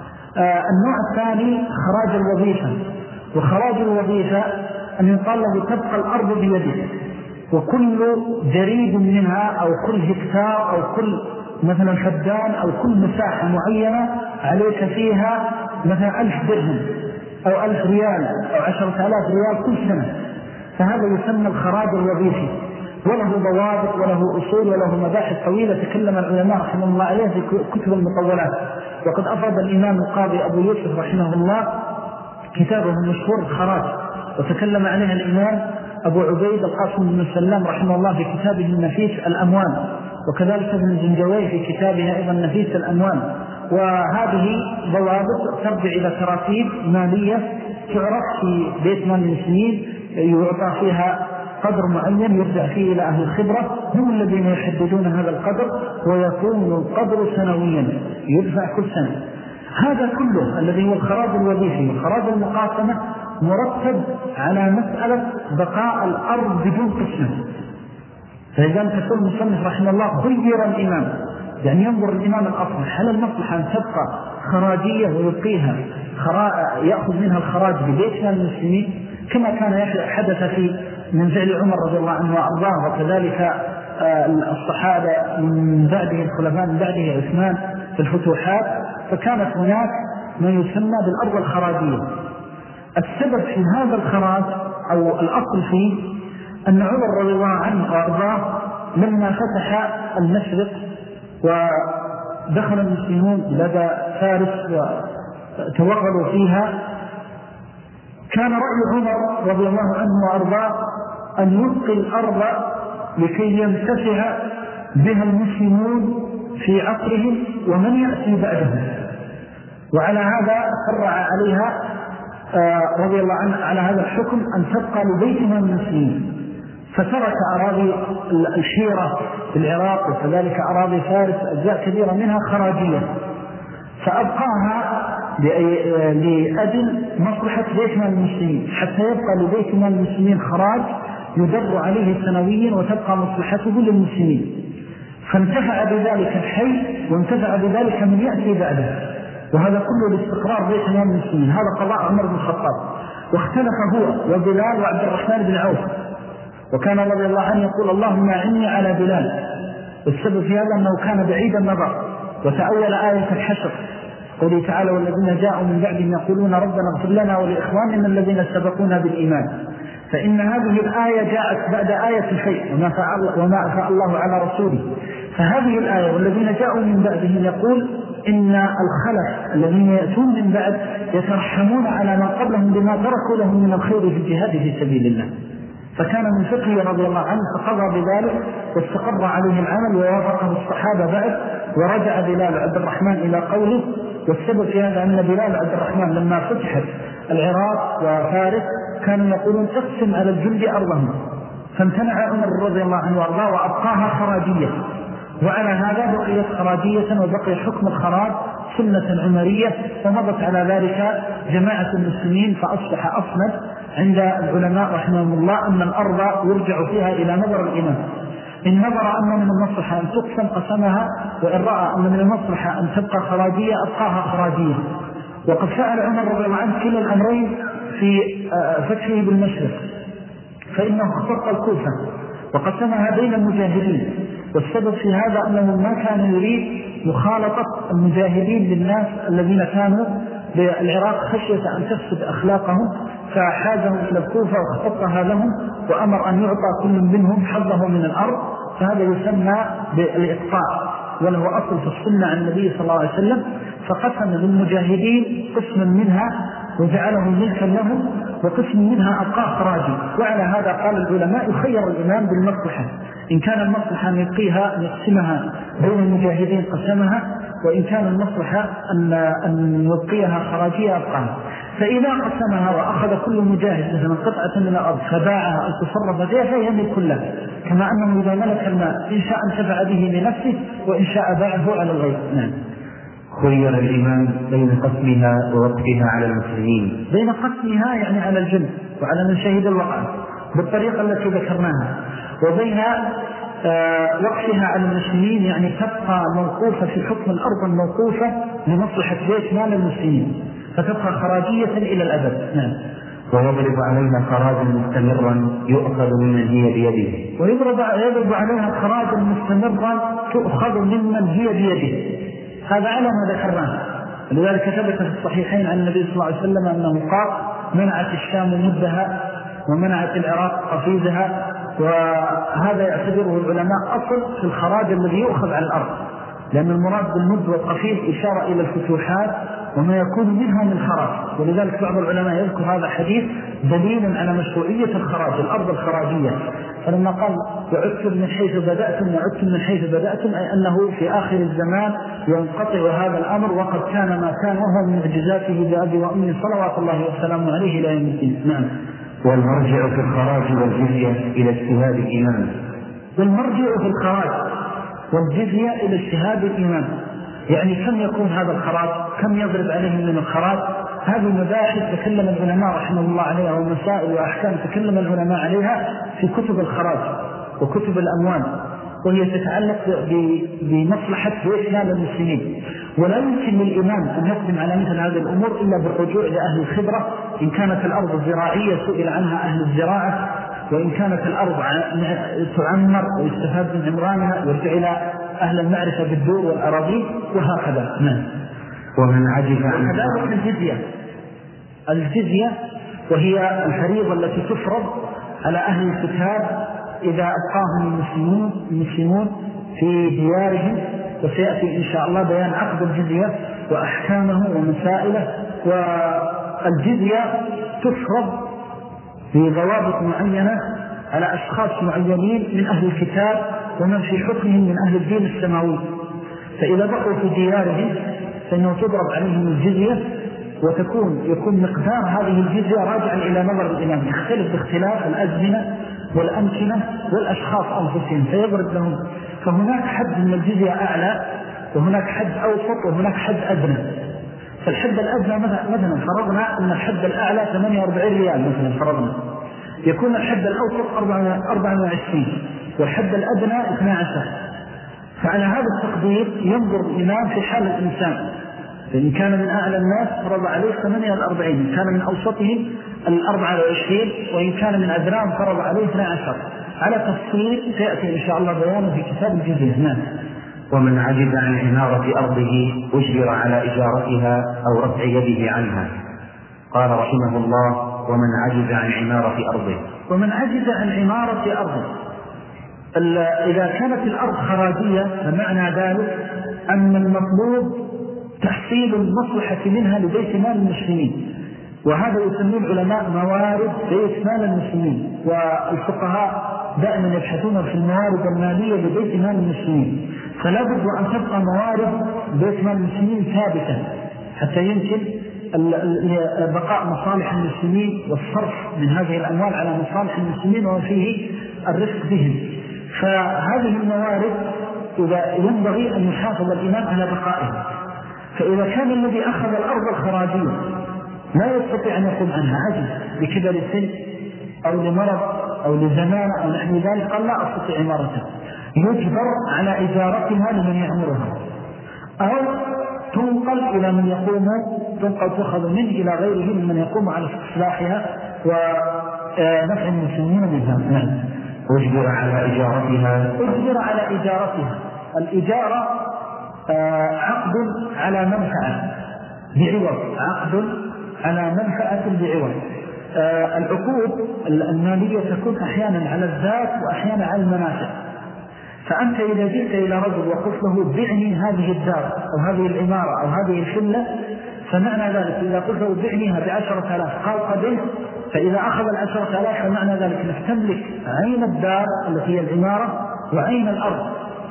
آه النوع الثاني خراج الوظيفة. وخراج الوظيفة أن يقال له تبقى الأرض بيده، وكل جريد منها أو كل هكتار أو كل مثلا فدان أو كل مساحة معينة عليك فيها مثلا ألف درهم أو ألف ريال أو عشرة آلاف ريال كل سنة. فهذا يسمى الخراج الوظيفي، وله ضوابط وله أصول وله مباحث طويلة تكلم العلماء رحمه الله عليه في كتب المطولات. وقد أفرد الإمام القاضي أبو يوسف رحمه الله كتابه المشهور الخراج، وتكلم عليها الإمام أبو عبيد القاسم بن سلام رحمه الله في كتابه النفيس الأموال، وكذلك ابن الزنجوي في كتابه أيضا نفيس الأموال. وهذه ضوابط ترجع إلى تراتيب مالية تعرف في بيت مال المسلمين يعطى فيها قدر معين يرجع فيه إلى أهل الخبرة، هم الذين يحددون هذا القدر، ويكون القدر سنويا يدفع كل سنة. هذا كله الذي هو الخراج الوظيفي والخراج المقاسمة مرتب على مسألة بقاء الأرض بدون قسمة. فإذا تقول المصنف رحمه الله خير الإمام، يعني ينظر الإمام الأصلح هل المصلحة أن تبقى خراجية ويبقيها يأخذ منها الخراج ببيت مال المسلمين كما كان حدث في من فعل عمر رضي الله عنه وأرضاه، وكذلك الصحابة من بعده الخلفاء من بعده عثمان في الفتوحات. فكانت هناك ما يسمى بالأرض الخراجية. السبب في هذا الخراج أو الأصل فيه أن عمر رضي الله عنه وأرضاه لما فتح المشرق دخل المسلمون لدى فارس وتوغلوا فيها، كان رأي عمر رضي الله عنه وأرضاه أن يبقي الأرض لكي ينتفع بها المسلمون في عصرهم ومن يأتي بعدهم، وعلى هذا فرع عليها رضي الله عنه على هذا الحكم أن تبقى لبيت من المسلمين، فترك أراضي الحيرة في العراق وكذلك أراضي فارس أجزاء كبيرة منها خراجية، فأبقاها لأجل مصلحة بيت من المسلمين حتى يبقى لبيت من المسلمين خراج يدر عليه سنويا وتبقى مصلحته للمسلمين، فانتفع بذلك الحي وانتفع بذلك من يأتي بعده، وهذا كله لاستقرار بيت من المسلمين. هذا قضاء عمر بن الخطاب. واختلف هو وبلال وعبد الرحمن بن عوف، وكان رضي الله عنه يقول اللهم أعني على بلال، والسبب في هذا أنه كان بعيد النظر وتأول آية الحشر قوله تعالى والذين جاءوا من بعدهم يقولون ربنا اغفر لنا ولإخواننا الذين سبقونا بالإيمان، فإن هذه الآية جاءت بعد آية الخير وما فعل, وما أفاء الله على رسوله، فهذه الآية والذين جاءوا من بعدهم يقول إن الخلف الذين يأتون من بعد يترحمون على من قبلهم بما تركوا لهم من الخير في الجهاد في سبيل الله، فكان من فقه رضي الله عنه فقضى بذلك واستقر عليه العمل ووافقه الصحابة بعد، ورجع بلال عبد الرحمن إلى قوله. والسبب في هذا أن بلال عبد الرحمن لما فتحت العراق وفارس كانوا يقولون اقسم على الجلد أرضهم، فامتنع عمر رضي الله عنه وارضاه وأبقاها خراجية، وعلى هذا بقيت خراجية وبقي حكم الخراج سنة عمرية، ومضت على ذلك جماعة المسلمين، فأصبح أصمد عند العلماء رحمهم الله أن الأرض يرجع فيها إلى نظر الإمام، إن نظر أن من المصلحة أن تقسم قسمها، وإن رأى أن من المصلحة أن تبقى خراجية أبقاها خراجية. وقد فعل عمر رضي الله عنه كلا الأمرين في فتحه بالمشرق، فإنه اختص الكوفة وقسمها بين المجاهدين، والسبب في هذا أنه ما كان يريد مخالطة المجاهدين للناس الذين كانوا بالعراق خشية أن تفسد أخلاقهم، فحازهم إلى الكوفة واختصها لهم وأمر أن يعطى كل منهم حظه من الأرض، فهذا يسمى بالإقطاع، وله أصل في السنة عن النبي صلى الله عليه وسلم، فقسم للمجاهدين قسما منها وجعله ملكا لهم وقسم منها أبقاه خراجي. وعلى هذا قال العلماء يخير الإمام بالمصلحة، إن كان المصلحة أن يبقيها أن يقسمها بين المجاهدين قسمها، وإن كان المصلحة أن يبقيها خراجية أبقاها، فإذا قسمها وأخذ كل مجاهد مثلا قطعة من الأرض فباعها أو تصرف فيها فهي من كلها، كما أنه إذا ملك الماء إن شاء انتفع به لنفسه وإن شاء باعه على الغير. نعم.
خير الإمام بين قسمها ووقفها على المسلمين،
بين قسمها يعني على الجنة وعلى من شهد الوقع بالطريقة التي ذكرناها، وبين آه وقفها على المسلمين يعني تبقى موقوفة في حكم الأرض الموقوفة لمصلحة بيت مال المسلمين، فتبقى خراجية إلى الأبد. نعم.
ويضرب عليها خراجا مستمرا يؤخذ ممن هي بيده،
ويضرب يضرب عليها خراجا مستمرا تؤخذ ممن هي بيده، هذا على ما ذكرناه. لذلك ثبت في الصحيحين عن النبي صلى الله عليه وسلم أنه قال منعت الشام مدها ومنعت العراق قفيزها، وهذا يعتبره العلماء أصل في الخراج الذي يؤخذ على الأرض، لأن المراد بالمد والقفيز إشارة إلى الفتوحات وما يكون منها من خراج، ولذلك بعض العلماء يذكر هذا الحديث دليلا على مشروعية الخراج، الأرض الخراجية، فلما قال وعدتم من حيث بدأتم وعدتم من حيث بدأتم، أي أنه في آخر الزمان ينقطع هذا الأمر، وقد كان ما كان وهو من معجزاته بأبي وأمي صلوات الله والسلام عليه إلى يوم الدين. نعم.
والمرجع في الخراج والجزية إلى اجتهاد الإمام،
والمرجع في الخراج والجزية إلى اجتهاد الإمام، يعني كم يكون هذا الخراج، كم يضرب عليهم من الخراج، هذه مباحث تكلم العلماء رحمه الله عليها، ومسائل وأحكام تكلم العلماء عليها في كتب الخراج وكتب الأموال، وهي تتعلق بمصلحة بيت مال المسلمين، ولا يمكن للإمام أن يقدم على مثل هذه الأمور إلا بالرجوع لأهل الخبرة. إن كانت الأرض زراعية سئل عنها أهل الزراعة، وإن كانت الأرض تعمر ويستفاد من عمرانها يرجع إلى أهل المعرفة بالدور والأراضي وهكذا. نعم.
ومن عجز عن
كذلك الجزية، الجزية وهي الفريضة التي تفرض على أهل الكتاب إذا أبقاهم المسلمون, المسلمون في ديارهم وسيأتي إن شاء الله بيان عقد الجزية وأحكامه ومسائله. والجزية تفرض بضوابط معينة على أشخاص معينين من أهل الكتاب ومن في حكمهم من أهل الدين السماوي، فإذا بقوا في ديارهم فإنه تضرب عليهم الجزية، وتكون يكون مقدار هذه الجزية راجعا إلى نظر الإمام، يختلف باختلاف الأزمنة والأمكنة والأشخاص أنفسهم فيضرب لهم. فهناك حد من الجزية أعلى وهناك حد أوسط وهناك حد أدنى. فالحد الأدنى مثلا فرضنا أن الحد الأعلى ثمانية وأربعين ريال مثلا فرضنا، يكون الحد الأوسط أربعة وعشرين والحد الأدنى اثني عشر. فعلى هذا التقدير ينظر الإمام في حال الإنسان، فإن كان من أعلى الناس فرض عليه ثمانية وأربعين، إن كان من أوسطهم الأربعة وعشرين، وإن كان من أدناهم فرض عليه اثني عشر، على تفصيل سيأتي إن شاء الله بيانه في كتاب الجزية. نعم.
ومن عجز عن عمارة أرضه أجبر على إجارتها أو رفع يده عنها. قال رحمه الله: ومن عجز عن عمارة أرضه.
ومن عجز عن عمارة أرضه، إذا كانت الأرض خراجية فمعنى ذلك أن المطلوب تحصيل المصلحة منها لبيت مال المسلمين، وهذا يسميه العلماء موارد بيت مال المسلمين، والفقهاء دائما يبحثون في الموارد المالية لبيت مال المسلمين. فلا بد أن تبقى موارد بيت مال المسلمين ثابتة حتى يمكن بقاء مصالح المسلمين والصرف من هذه الأموال على مصالح المسلمين وفيه الرفق بهم. فهذه الموارد إذا ينبغي أن يحافظ الإمام على بقائها. فإذا كان الذي أخذ الأرض الخراجية لا يستطيع أن يقوم عنها، عجز لكبر السن أو لمرض أو لزمان أو نحن ذلك، قال لا أستطيع عمارتها، يجبر على إجارتها لمن يعمرها، أو تنقل إلى من يقوم تنقل تأخذ منه إلى غيره ممن يقوم على إصلاحها ونفع المسلمين منها.
أجبر على إجارتها
أجبر على إجارتها. الإجارة عقد على منفعة بعوض، عقد على منفعة بعوض. العقود المالية تكون أحيانا على الذات وأحيانا على المنافع. فأنت إذا جئت إلى رجل وقلت له بعني هذه الدار أو هذه العمارة أو هذه الشلة، فمعنى ذلك إذا قلت له بعنيها بعشرة آلاف قال قبل، فإذا أخذ العشرة آلاف فمعنى ذلك أنك تملك عين الدار التي هي العمارة وعين الأرض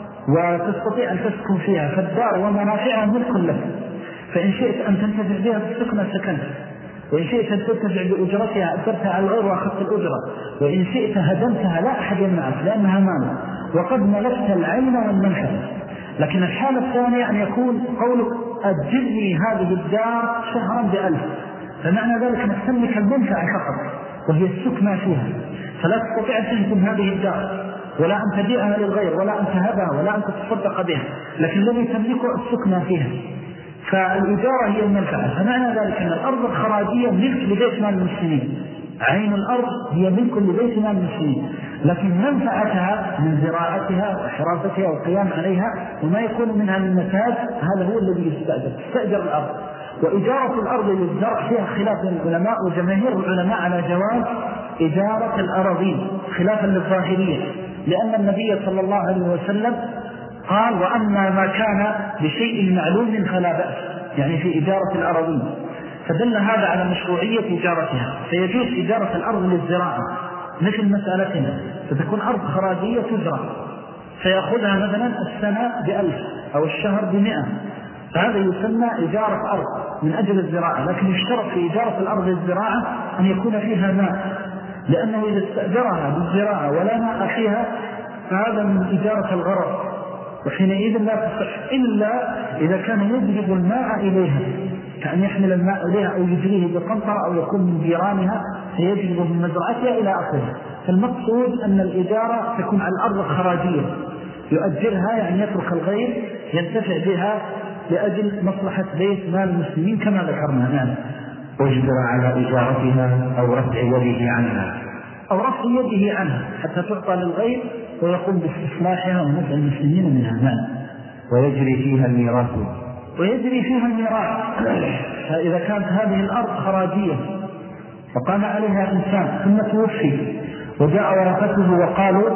وتستطيع أن تسكن فيها، فالدار ومنافعها ملك لك. فإن شئت أن تنتفع بها بالسكنة سكنت، وإن شئت أن تنتفع بأجرتها أثرتها على الغير وأخذت الأجرة، وإن شئت هدمتها لا أحد يمنعك لأنها مالك وقد ملكت العين والمنفعة. لكن الحالة الثانية أن يكون قولك أجلني هذه الدار شهرا بألف، فمعنى ذلك أنك تملك المنفعة فقط وهي السكنة فيها، فلا تستطيع أن تهدم هذه الدار ولا أن تبيعها للغير ولا أن تهبها ولا أن تتصدق بها، لكن الذي تملكه السكنة فيها. فالإجارة هي المنفعة. فمعنى ذلك أن الأرض الخراجية ملك لبيت مال المسلمين، عين الأرض هي ملك لبيت مال المسلمين، لكن منفعتها من زراعتها وحراستها والقيام عليها وما يكون منها من نتاج هذا هو الذي يستأجر. تستأجر الأرض. وإجارة الأرض للزرع فيها خلاف العلماء، وجماهير العلماء على جواز إجارة الأراضين خلافا للظاهرية، لأن النبي صلى الله عليه وسلم قال: وأما ما كان بشيء معلوم فلا بأس، يعني في إجارة الأراضين. فدل هذا على مشروعية إجارتها. فيجوز إجارة الأرض للزراعة مثل مسألتنا، فتكون أرض خراجية تزرع فيأخذها مثلا السنة بألف أو الشهر بمئة، فهذا يسمى إجارة أرض من أجل الزراعة. لكن يشترط في إجارة الأرض للزراعة أن يكون فيها ماء، لأنه إذا استأجرها بالزراعة ولا ماء فيها فهذا من إجارة الغرض، وحينئذ لا تصح إلا إذا كان يجلب الماء إليها، كأن يحمل الماء إليها أو يجريه بقنطرة أو يكون من جيرانها فيجلب من مزرعتها إلى آخره. فالمقصود أن الإجارة تكون على الأرض الخراجية، يؤجرها يعني يترك الغير ينتفع بها لأجل مصلحة بيت مال المسلمين كما ذكرنا. نعم.
أجبر على إجارتها أو رفع يده عنها،
أو رفع يده عنها حتى تعطى للغير ويقوم باستصلاحها ونفع المسلمين منها. نعم.
ويجري فيها الميراث
ويجري فيها الميراث. فإذا كانت هذه الأرض خراجية وقام عليها إنسان ثم توفي وجاء ورثته وقالوا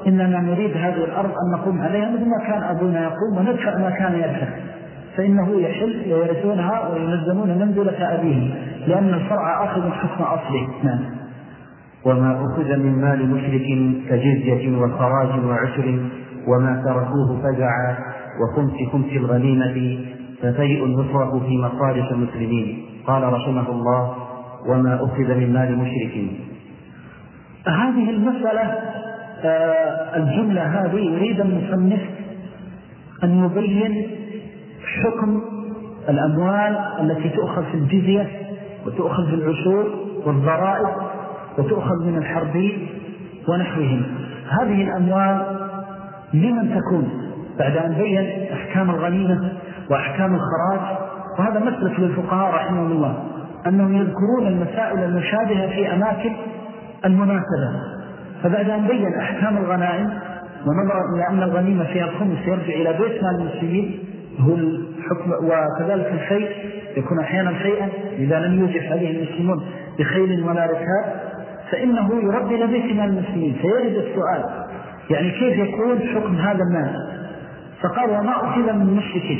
إننا نريد هذه الأرض أن نقوم عليها مثل ما كان أبونا يقوم وندفع ما كان يدفع، فإنه يحل ويرثونها وينزلون منزلة أبيهم، لأن الفرع أخذ حكم أصله. نعم.
وما أخذ من مال مشرك كجزية وخراج وعشر وما تركوه فزعا وخمس خمس الغنيمة ففيء يصرف في مصالح المسلمين. قال رحمه الله: وما أخذ من مال مشرك.
هذه المسألة آه الجملة هذه يريد المصنف أن يبين حكم الأموال التي تؤخذ في الجزية وتؤخذ في العشور والضرائب وتؤخذ من الحربين ونحوهم. هذه الأموال لمن تكون بعد أن بين أحكام الغنيمة وأحكام الخراج؟ وهذا مسلك للفقهاء رحمه الله أنهم يذكرون المسائل المشابهة في أماكن المناسبة. فبعد أن بين أحكام الغنائم ونظر إلى أن الغنيمة فيها الخمس يرجع إلى بيت مال المسلمين هو الحكم، وكذلك الشيء يكون أحيانا شيئا إذا لم يوجف عليه المسلمون بخيل ولا ركاب فإنه يرد إلى بيت مال المسلمين. فيرد السؤال يعني كيف يكون حكم هذا المال؟ فقال: وما أخذ من مشرك.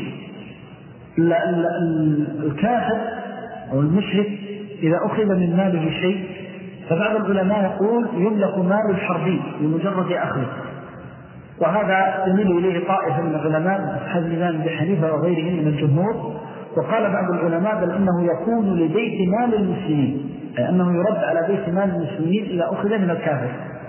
الكافر أو المشرك إذا أخذ من ماله شيء فبعض العلماء يقول يملك مال الحربي بمجرد أخذه، وهذا يميل إليه طائفة من العلماء أصحاب الإمام أبي حنيفة وغيرهم من الجمهور. وقال بعض العلماء بل إنه يكون لبيت مال المسلمين، أي أنه يرد على بيت مال المسلمين إذا أخذ من الكافر،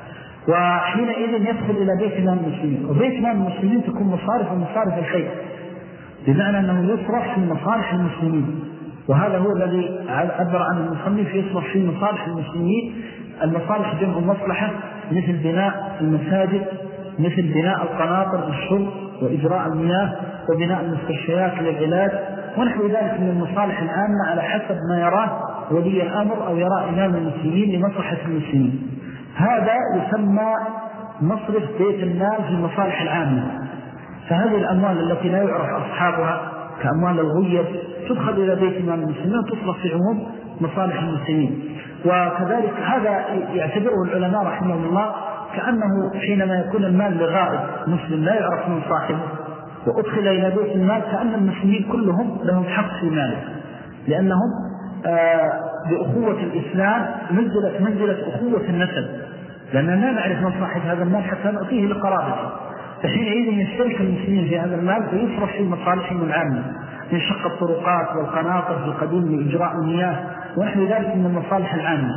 وحينئذ يدخل إلى بيت مال المسلمين. وبيت مال المسلمين تكون مصارف ومصارف الخير، بمعنى أنه يصرف في مصالح المسلمين، وهذا هو الذي عبر عن المصنف يصرف في مصالح المسلمين. المصالح جمع مصلحة مثل بناء المساجد، مثل بناء القناطر للشرب وإجراء المياه وبناء المستشفيات للعلاج ونحو ذلك من المصالح العامة على حسب ما يراه ولي الأمر أو يرى إمام المسلمين لمصلحة المسلمين. هذا يسمى مصرف بيت المال في المصالح العامة. فهذه الأموال التي لا يعرف أصحابها كأموال الغيب تدخل إلى بيت مال المسلمين وتصرف في عموم مصالح المسلمين. وكذلك هذا يعتبره العلماء رحمه الله كأنه حينما يكون المال لغائب مسلم لا يعرف من صاحبه وأدخل إلى بيت المال كأن المسلمين كلهم لهم حق في ماله، لأنهم آه بأخوة الإسلام منزلة منزلة أخوة النسب، لأننا لا نعرف من صاحب هذا المال حتى نعطيه لقرابته. فحينئذ يشترك المسلمين في هذا المال فيصرف في مصالحهم العامة من شق الطرقات والقناطر في القديم لإجراء المياه ونحو ذلك من المصالح العامة،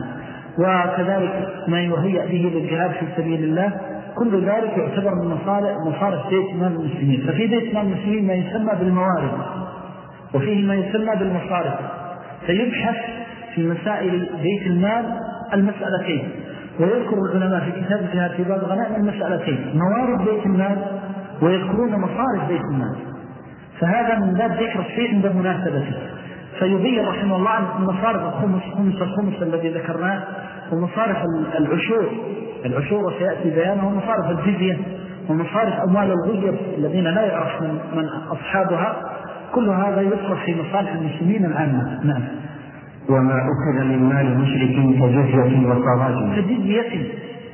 وكذلك ما يهيأ به للجهاد في سبيل الله. كل ذلك يعتبر من مصارف بيت مال المسلمين. ففي بيت مال المسلمين ما يسمى بالموارد وفيه ما يسمى بالمصارف. فيبحث في مسائل بيت المال المسألتين، ويذكر العلماء في كتاب الجهاد في باب الغنائم المسألتين: موارد بيت المال ويذكرون مصارف بيت المال. فهذا من باب ذكر الشيء عند مناسبته. فيبين رحمه الله عن مصارف الخمس خمس الخمس الذي ذكرناه، ومصارف العشور العشور وسيأتي بيانه، ومصارف الجزية، ومصارف أموال الغيب الذين لا يعرف من, من أصحابها. كل هذا يصرف في مصالح المسلمين العامة. نعم.
وما أخذ من مال مشرك كجزية وخراج.
كجزية،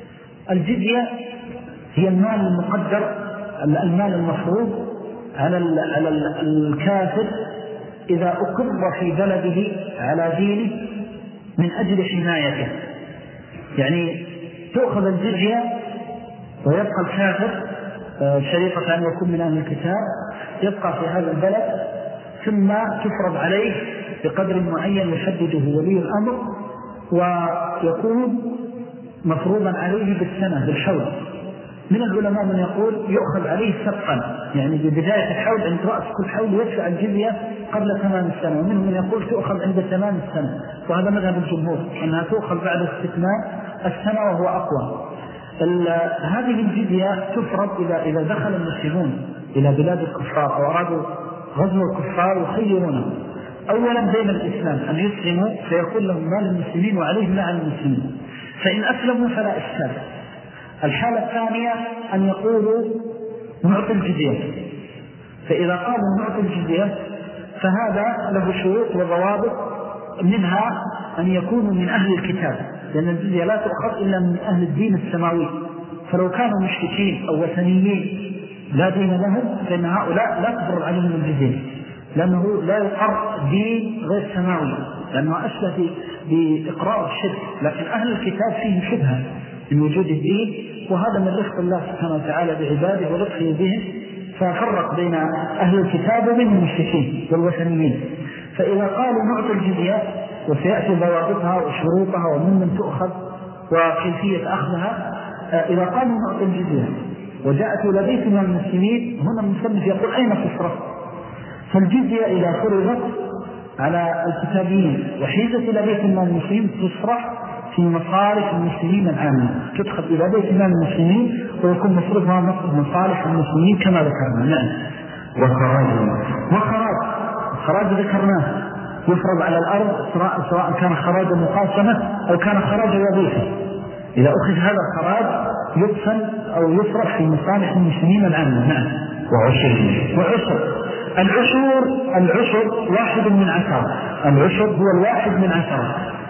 الجزية هي المال المقدر، المال المفروض على على الكافر إذا أقر في بلده على دينه من أجل حمايته. يعني تأخذ الجزية ويبقى الكافر شريطة أن يكون من أهل الكتاب، يبقى في هذا البلد، ثم تفرض عليه بقدر معين يحدده ولي الأمر، ويكون مفروضا عليه بالسنة بالحول. من العلماء من يقول يؤخذ عليه سبقا، يعني ببداية الحول عند رأس كل حول يدفع الجزية قبل تمام السنة، ومنهم من يقول تؤخذ عند تمام السنة، وهذا مذهب الجمهور أنها تؤخذ بعد استثناء السنة وهو أقوى. هذه الجزية تفرض إذا, إذا دخل المسلمون إلى بلاد الكفار أو أرادوا غزو الكفار يخيرونه أولا بين الإسلام أن يسلموا فيكون لهم مال المسلمين وعليهم مع المسلمين، فإن أسلموا فلا إشكال. الحالة الثانية أن يقولوا نعطي الجزية، فإذا قالوا نعطي الجزية فهذا له شروط وضوابط، منها أن يكونوا من أهل الكتاب، لأن الجزية لا تؤخذ إلا من أهل الدين السماوي، فلو كانوا مشركين أو وثنيين لا دين لهم فإن هؤلاء لا تفرض عليهم الجزية، لأنه لا يقر دين غير سماوي، لأنه أشبه بإقرار الشرك. لكن أهل الكتاب فيهم شبهة من وجود الدين، وهذا من رفق الله سبحانه وتعالى بعباده ولطفه بهم، ففرق بين أهل الكتاب وبين المشركين والوثنيين. فإذا قالوا نعطي الجزية وسيأتي ضوابطها وشروطها وممن تؤخذ وكيفية أخذها، إذا قالوا نعطي الجزية وجاءت إلى بيت من المسلمين، هنا المصنف يقول أين تصرف؟ فالجزية إذا فرضت على الكتابيين وحيزت إلى بيت من المسلمين تصرف في مصالح المسلمين العامة، تدخل إلى بيت من المسلمين ويكون مصرفها مصرف مصالح المسلمين كما ذكرنا. نعم.
وخراج
وخراج خراج ذكرناه يفرض على الأرض سواء كان خراج مقاسمة أو كان خراج وظيفة. إذا أخذ هذا الخراج يدفن أو يصرف في مصالح المسلمين العامة. نعم.
وعشر
وعشر العشر العشر واحد من عشرة، العشر هو الواحد من عشرة،